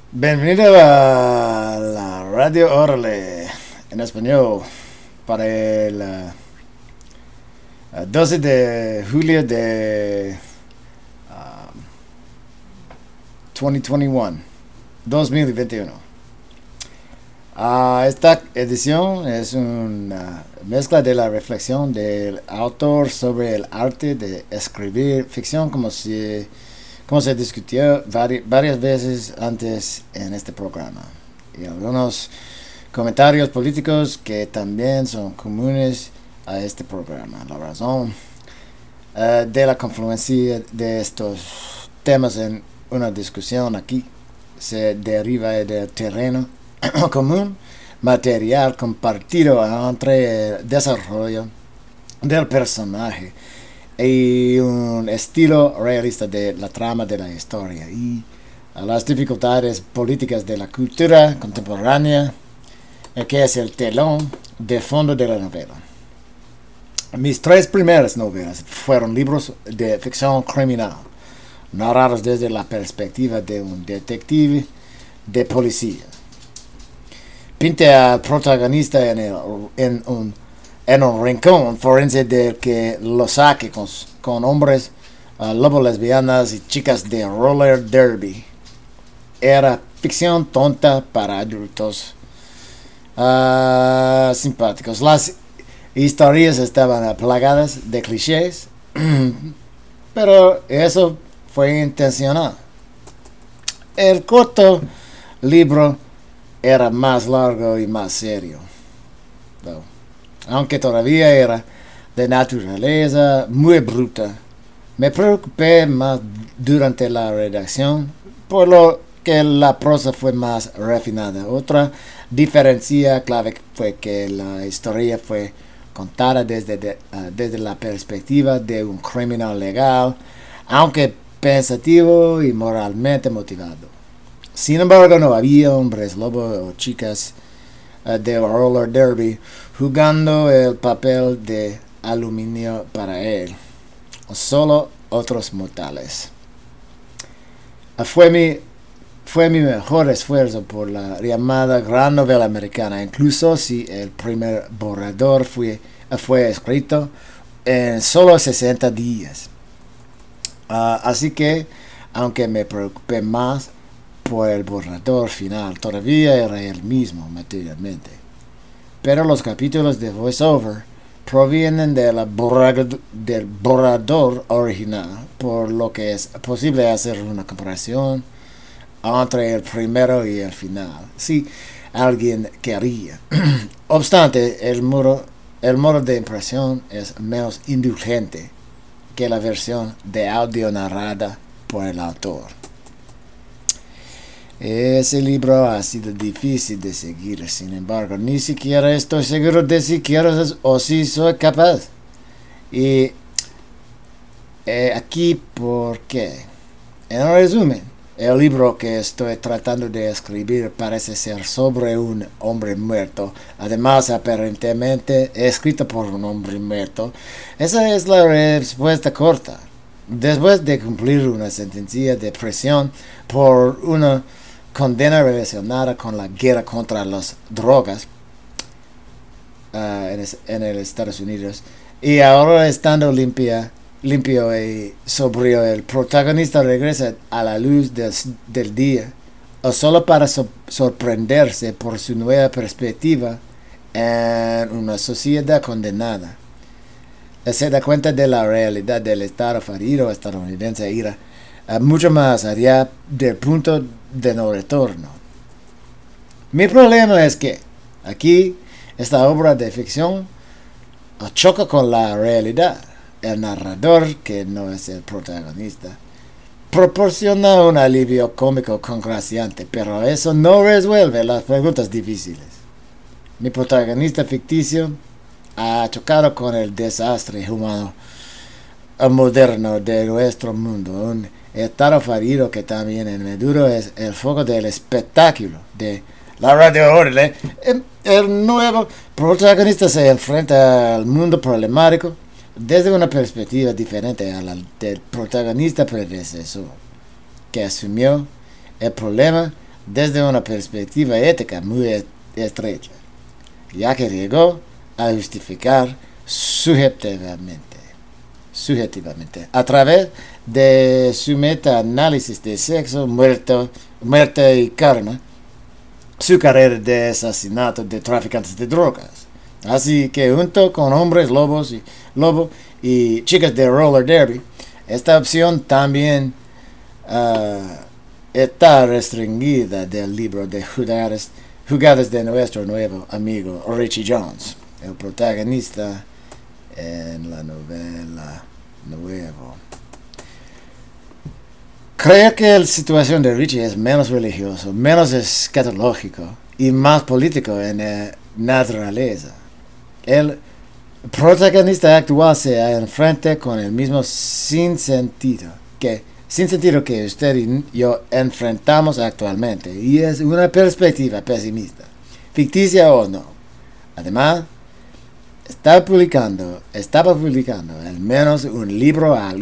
Bienvenido a la Radio Orale en español para el 12 de julio de 2021. 2021. Esta edición es una mezcla de la reflexión del autor sobre el arte de escribir ficción como se discutió varias veces antes en este programa, y algunos comentarios políticos que también son comunes a este programa. La razón de la confluencia de estos temas en una discusión aquí se deriva del terreno común, material compartido entre el desarrollo del personaje y un estilo realista de la trama de la historia y a las dificultades políticas de la cultura contemporánea, que es el telón de fondo de la novela. Mis tres primeras novelas fueron libros de ficción criminal, narrados desde la perspectiva de un detective de policía. Pinté al protagonista en un rincón forense del que lo saque con hombres, lobos, lesbianas y chicas de roller derby. Era ficción tonta para adultos simpáticos. Las historias estaban plagadas de clichés, pero eso fue intencional. El corto libro era más largo y más serio, aunque todavía era de naturaleza muy bruta. Me preocupé más durante la redacción, por lo que la prosa fue más refinada. Otra diferencia clave fue que la historia fue contada desde la perspectiva de un criminal legal, aunque pensativo y moralmente motivado. Sin embargo, no había hombres lobo o chicas de roller derby jugando el papel de aluminio para él, solo otros mortales. Fue mi mejor esfuerzo por la llamada gran novela americana, incluso si el primer borrador fue escrito en solo 60 días. Así que, aunque me preocupé más por el borrador final, todavía era el mismo materialmente. Pero los capítulos de voiceover provienen del borrador original, por lo que es posible hacer una comparación entre el primero y el final, si alguien quería. Obstante, el modo de impresión es menos indulgente que la versión de audio narrada por el autor. Ese libro ha sido difícil de seguir, sin embargo, ni siquiera estoy seguro de si quiero o si soy capaz. Y aquí, ¿por qué? En resumen, el libro que estoy tratando de escribir parece ser sobre un hombre muerto, además aparentemente escrito por un hombre muerto. Esa es la respuesta corta. Después de cumplir una sentencia de prisión por una condena relacionada con la guerra contra las drogas en el Estados Unidos, y ahora estando limpio y sobrio, el protagonista regresa a la luz del día, o solo para sorprenderse por su nueva perspectiva en una sociedad condenada. Se da cuenta de la realidad del estado fallido estadounidense y irá mucho más allá del punto de no retorno. Mi problema es que aquí esta obra de ficción choca con la realidad. El narrador, que no es el protagonista, proporciona un alivio cómico congraciante, pero eso no resuelve las preguntas difíciles. Mi protagonista ficticio ha chocado con el desastre humano moderno de nuestro mundo, un estado fallido que también en Maduro es el foco del espectáculo de la Radio Orale. El nuevo protagonista se enfrenta al mundo problemático desde una perspectiva diferente a la del protagonista predecesor, que asumió el problema desde una perspectiva ética muy estrecha, ya que llegó a justificar subjetivamente, a través de su metaanálisis de sexo, muerte y karma, su carrera de asesinato de traficantes de drogas. Así que junto con hombres lobo y chicas de roller derby, esta opción también está restringida del libro de jugadas de nuestro nuevo amigo Richie Jones, el protagonista en la novela Nuevo. Creo que la situación de Richie es menos religioso, menos escatológico y más político en naturaleza. El protagonista actual se enfrenta con el mismo sinsentido que usted y yo enfrentamos actualmente, y es una perspectiva pesimista, ficticia o no. Además, estaba publicando al menos un libro al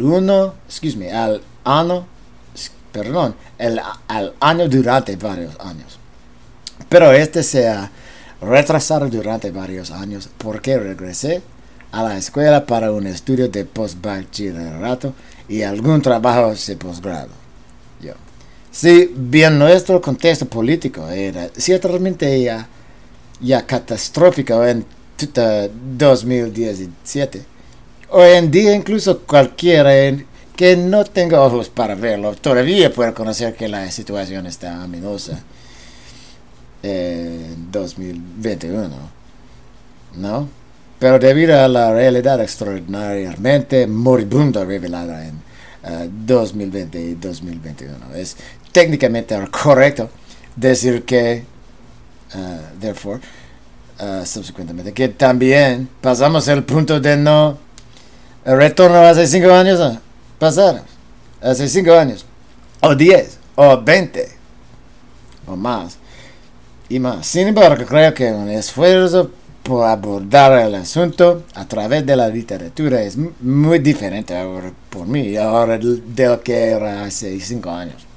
año durante varios años. Pero este se ha retrasado durante varios años porque regresé a la escuela para un estudio de postbachillerato y algún trabajo de posgrado. Si bien nuestro contexto político era ciertamente ya catastrófico en 2017, hoy en día incluso cualquiera que no tenga ojos para verlo todavía puede conocer que la situación está amenazosa en 2021, ¿no? Pero debido a la realidad extraordinariamente moribunda revelada en 2020 y 2021, es técnicamente correcto decir que, subsecuentemente, que también pasamos el punto de no retorno hace 5 años pasaron, hace 5 años, o 10, o 20, o más, y más. Sin embargo, creo que un esfuerzo por abordar el asunto a través de la literatura es muy diferente ahora por mí, ahora de lo que era hace 5 años.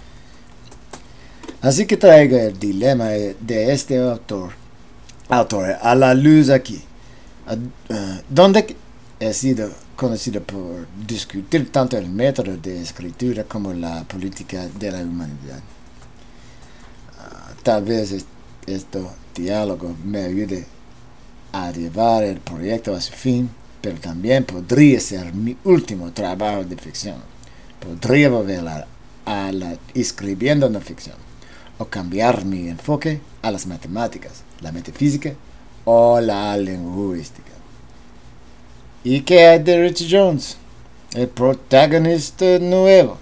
Así que traigo el dilema de este autor a la luz aquí, donde he sido conocido por discutir tanto el método de escritura como la política de la humanidad. Tal vez este diálogo me ayude a llevar el proyecto a su fin, pero también podría ser mi último trabajo de ficción. Podría volver a la escribiendo no ficción, o cambiar mi enfoque a las matemáticas, la metafísica o la lingüística. ¿Y qué hay de Richie Jones, el protagonista nuevo?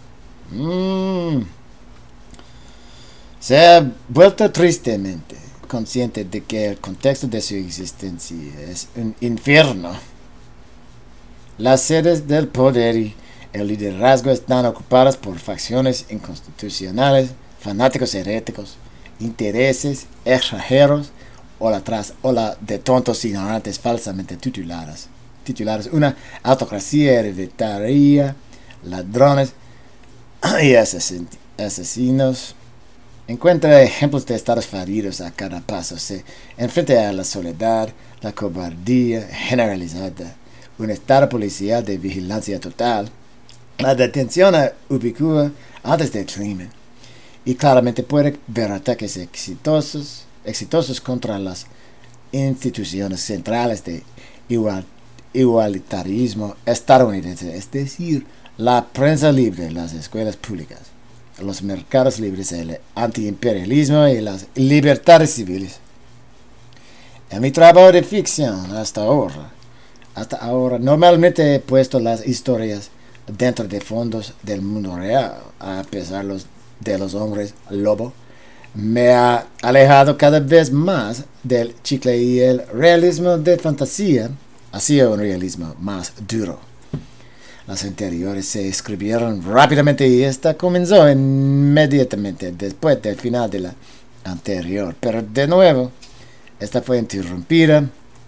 Se ha vuelto tristemente consciente de que el contexto de su existencia es un infierno. Las sedes del poder y el liderazgo están ocupadas por facciones inconstitucionales, fanáticos heréticos, intereses extranjeros o la de tontos ignorantes falsamente titulares, una autocracia hereditaria, ladrones y asesinos. Encuentra ejemplos de estados fallidos a cada paso. Se enfrenta a la soledad, la cobardía generalizada, un estado policial de vigilancia total, la detención ubicua antes del crimen, y claramente puede ver ataques exitosos contra las instituciones centrales de igualitarismo estadounidense, es decir, la prensa libre, las escuelas públicas, los mercados libres, el antiimperialismo y las libertades civiles. En mi trabajo de ficción hasta ahora normalmente he puesto las historias dentro de fondos del mundo real. A pesar de los hombres lobo, me ha alejado cada vez más del chicle y el realismo de fantasía hacia un realismo más duro. Las anteriores se escribieron rápidamente y esta comenzó inmediatamente después del final de la anterior. Pero de nuevo, esta fue interrumpida.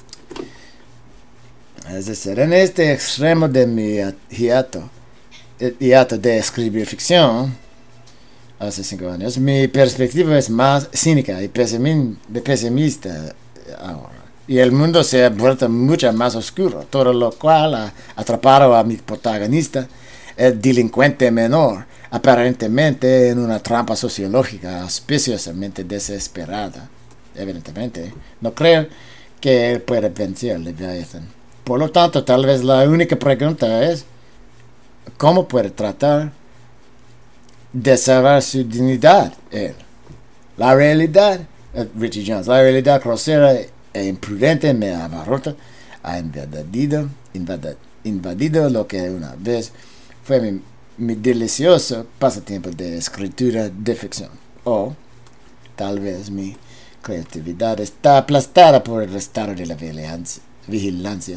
Es decir, en este extremo de mi hiato de escribir ficción, hace 5 años, mi perspectiva es más cínica y pesimista ahora. Y el mundo se ha vuelto mucho más oscuro, todo lo cual ha atrapado a mi protagonista, el delincuente menor, aparentemente en una trampa sociológica auspiciosamente desesperada. Evidentemente, no creo que él pueda vencer Leviathan. Por lo tanto, tal vez la única pregunta es, ¿cómo puede tratar de salvar su dignidad él? La realidad, Richie Jones, la realidad grosera e imprudente me abarrota, ha invadido lo que una vez fue mi delicioso pasatiempo de escritura de ficción. O tal vez mi creatividad está aplastada por el estado de la vigilancia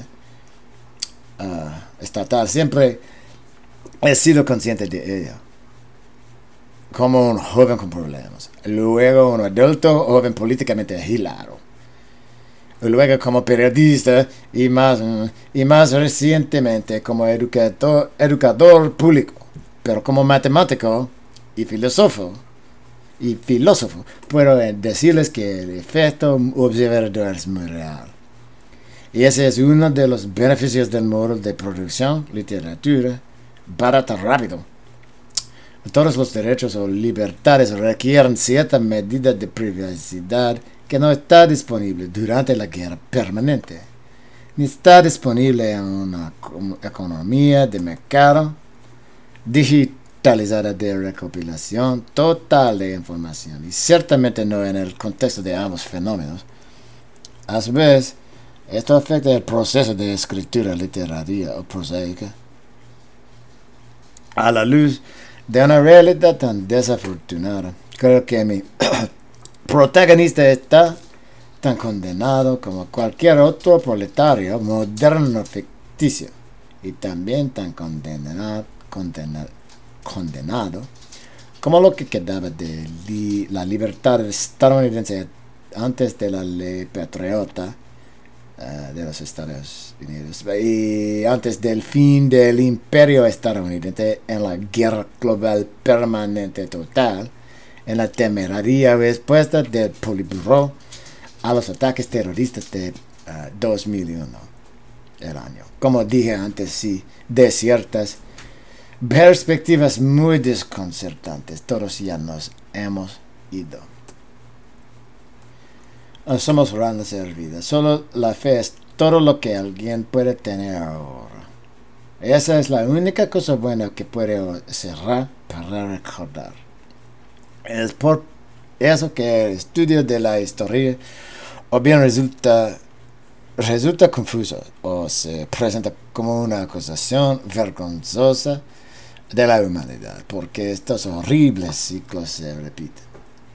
estatal. Siempre he sido consciente de ello. Como un joven con problemas. Luego un adulto joven políticamente agilado. Luego como periodista y más recientemente como educador público. Pero como matemático y filósofo, puedo decirles que el efecto observador es muy real. Y ese es uno de los beneficios del modo de producción, literatura, barata, rápido. Todos los derechos o libertades requieren cierta medida de privacidad que no está disponible durante la guerra permanente, ni está disponible en una economía de mercado digitalizada de recopilación total de información, y ciertamente no en el contexto de ambos fenómenos. A su vez, esto afecta el proceso de escritura literaria o prosaica. A la luz de una realidad tan desafortunada, creo que mi protagonista está tan condenado como cualquier otro proletario moderno ficticio, y también tan condenado como lo que quedaba de la libertad estadounidense antes de la ley patriota de los Estados Unidos y antes del fin del imperio estadounidense en la guerra global permanente total, en la temeraria respuesta del Politburo a los ataques terroristas de 2001, el año. Como dije antes, sí, de ciertas perspectivas muy desconcertantes, todos ya nos hemos ido. No somos grandes hervidas, solo la fe es todo lo que alguien puede tener ahora. Esa es la única cosa buena que puede cerrar para recordar. Es por eso que el estudio de la historia o bien resulta confuso o se presenta como una acusación vergonzosa de la humanidad, porque estos horribles ciclos se repiten,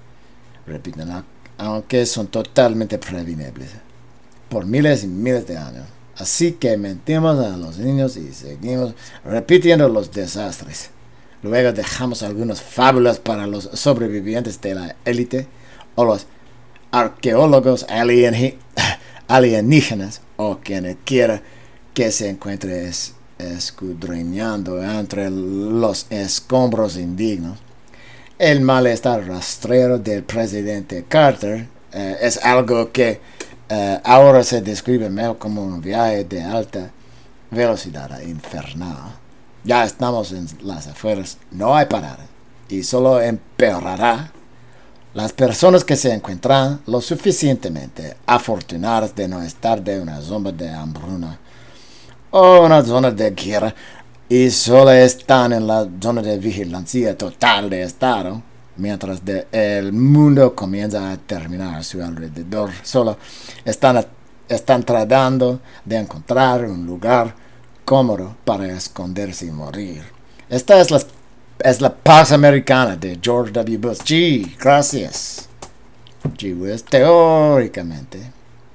aunque son totalmente prevenibles, por miles y miles de años. Así que mentimos a los niños y seguimos repitiendo los desastres. Luego dejamos algunas fábulas para los sobrevivientes de la élite o los arqueólogos alienígenas o quien quiera que se encuentre escudriñando entre los escombros indignos. El malestar rastrero del presidente Carter es algo que ahora se describe mejor como un viaje de alta velocidad infernal. Ya estamos en las afueras, no hay parada, y solo empeorará. Las personas que se encuentran lo suficientemente afortunadas de no estar de una zona de hambruna o una zona de guerra y solo están en la zona de vigilancia total de Estado, mientras el mundo comienza a terminar a su alrededor. Solo están tratando de encontrar un lugar cómodo para esconderse y morir. Esta es la paz americana de George W. Bush. Gee, gracias. Gee whiz, teóricamente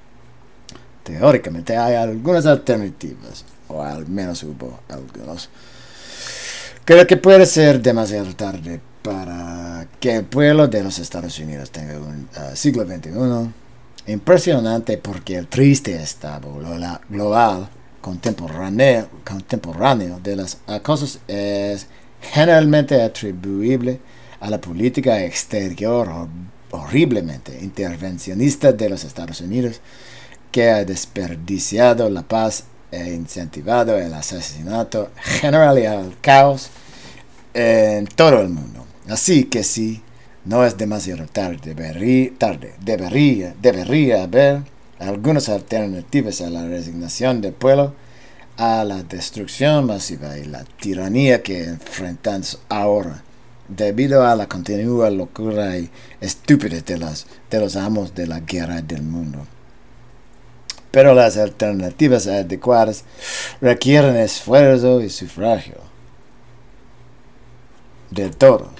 hay algunas alternativas, o al menos hubo algunos. Creo que puede ser demasiado tarde para que el pueblo de los Estados Unidos tenga un siglo XXI impresionante, porque el triste estado global contemporáneo de las cosas es generalmente atribuible a la política exterior horriblemente intervencionista de los Estados Unidos, que ha desperdiciado la paz e incentivado el asesinato general y el caos en todo el mundo. Así que si no es demasiado tarde, debería haber algunas alternativas a la resignación del pueblo, a la destrucción masiva y la tiranía que enfrentan ahora, debido a la continua locura y estupidez de los amos de la guerra del mundo. Pero las alternativas adecuadas requieren esfuerzo y sufragio de todos.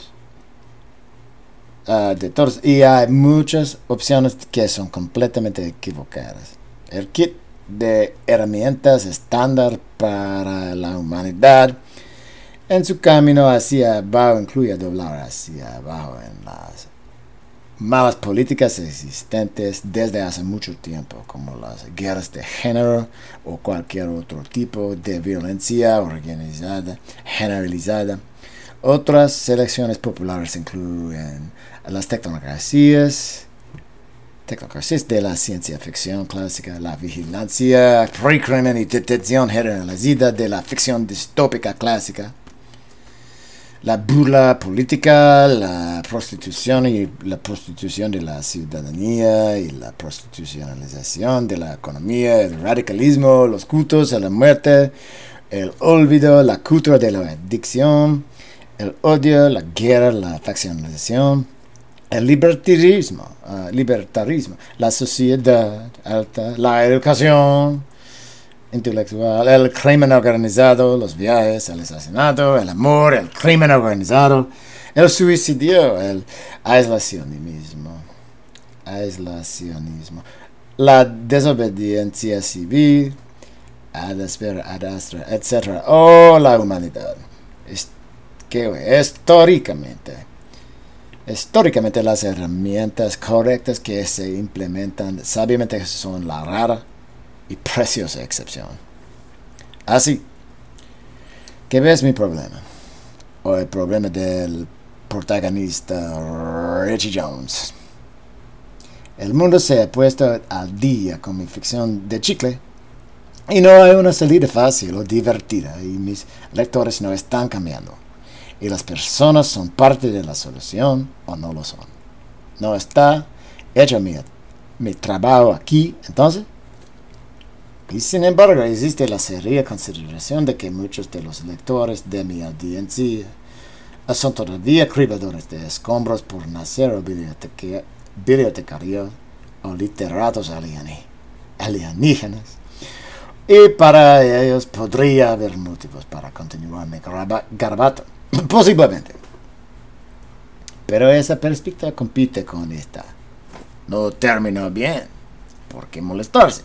Y hay muchas opciones que son completamente equivocadas. El kit de herramientas estándar para la humanidad en su camino hacia abajo incluye doblar hacia abajo en las malas políticas existentes desde hace mucho tiempo, como las guerras de género o cualquier otro tipo de violencia organizada, generalizada. Otras selecciones populares incluyen las tecnocracias de la ciencia ficción clásica, la vigilancia, pre-crimen y detención generalizada de la ficción distópica clásica, la burla política, la prostitución de la ciudadanía y la prostitucionalización de la economía, el radicalismo, los cultos a la muerte, el olvido, la cultura de la adicción, el odio, la guerra, la faccionalización, el libertarismo, la sociedad alta, la educación intelectual, el crimen organizado, los viajes, el asesinato, el amor, el crimen organizado, el suicidio, el aislacionismo, la desobediencia civil, etc. o la humanidad. Históricamente las herramientas correctas que se implementan sabiamente son la rara y preciosa excepción. Así que ves mi problema, o el problema del protagonista Richie Jones. El mundo se ha puesto al día con mi ficción de chicle y no hay una salida fácil o divertida, y mis lectores no están cambiando, y las personas son parte de la solución o no lo son. No está hecho mi trabajo aquí, entonces. Y sin embargo, existe la seria consideración de que muchos de los lectores de mi audiencia son todavía cribadores de escombros por nacer o bibliotecarios o literatos alienígenas. Y para ellos podría haber motivos para continuar mi garabato. Posiblemente. Pero esa perspectiva compite con esta. No terminó bien. ¿Por qué molestarse?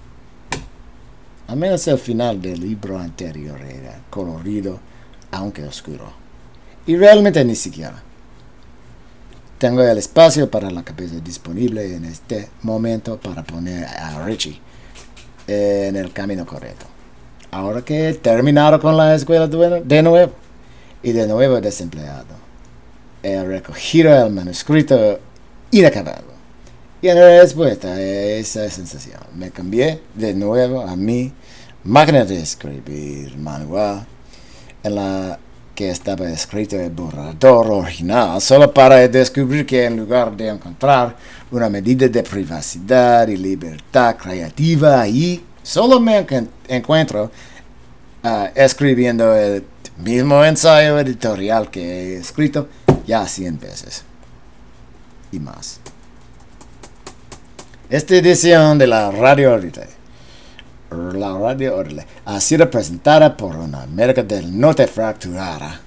Al menos el final del libro anterior era colorido, aunque oscuro. Y realmente ni siquiera tengo el espacio para la cabeza disponible en este momento para poner a Richie en el camino correcto. Ahora que he terminado con la escuela de nuevo, y de nuevo desempleado, he recogido el manuscrito inacabado. Y en respuesta a esa sensación, me cambié de nuevo a mi máquina de escribir manual, en la que estaba escrito el borrador original, solo para descubrir que en lugar de encontrar una medida de privacidad y libertad creativa ahí, solo me encuentro escribiendo el mismo ensayo editorial que he escrito ya 100 veces y más. Esta edición de la Radio Orle ha sido presentada por una América del Norte fracturada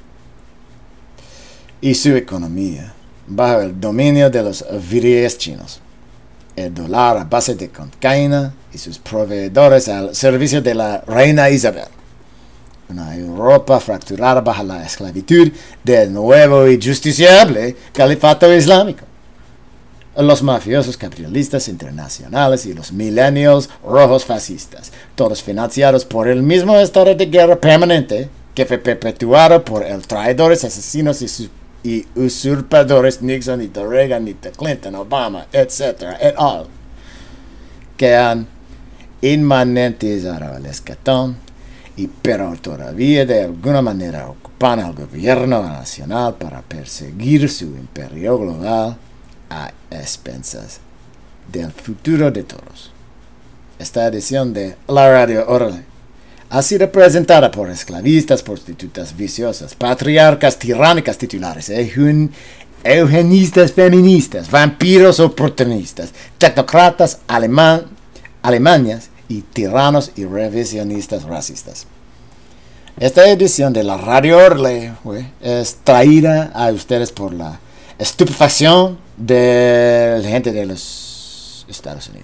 y su economía bajo el dominio de los viriles chinos, el dólar a base de cocaína y sus proveedores al servicio de la reina Isabel, una Europa fracturada bajo la esclavitud del nuevo y justiciable califato islámico, los mafiosos capitalistas internacionales y los millennials rojos fascistas, todos financiados por el mismo estado de guerra permanente que fue perpetuado por el traidores asesinos y sus y usurpadores Nixon y Reagan y Clinton, Obama, etcétera, et al. Que han inmanentizado el escatón, pero todavía de alguna manera ocupan al gobierno nacional para perseguir su imperio global a expensas del futuro de todos. Esta edición de La Radio Orale ha sido presentada por esclavistas, prostitutas viciosas, patriarcas tiránicas titulares, eugenistas feministas, vampiros oportunistas, tecnócratas alemanes y tiranos y revisionistas racistas. Esta edición de la Radio Orale es traída a ustedes por la estupefacción de la gente de los Estados Unidos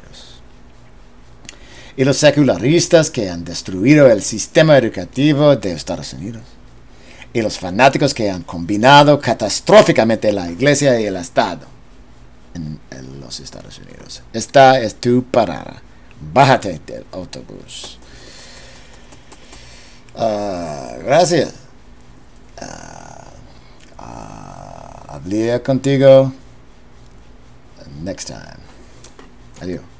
y los secularistas que han destruido el sistema educativo de Estados Unidos, y los fanáticos que han combinado catastróficamente la iglesia y el Estado en los Estados Unidos. Esta es tu parada. Bájate del autobús. Gracias. Hablé contigo next time. Adiós.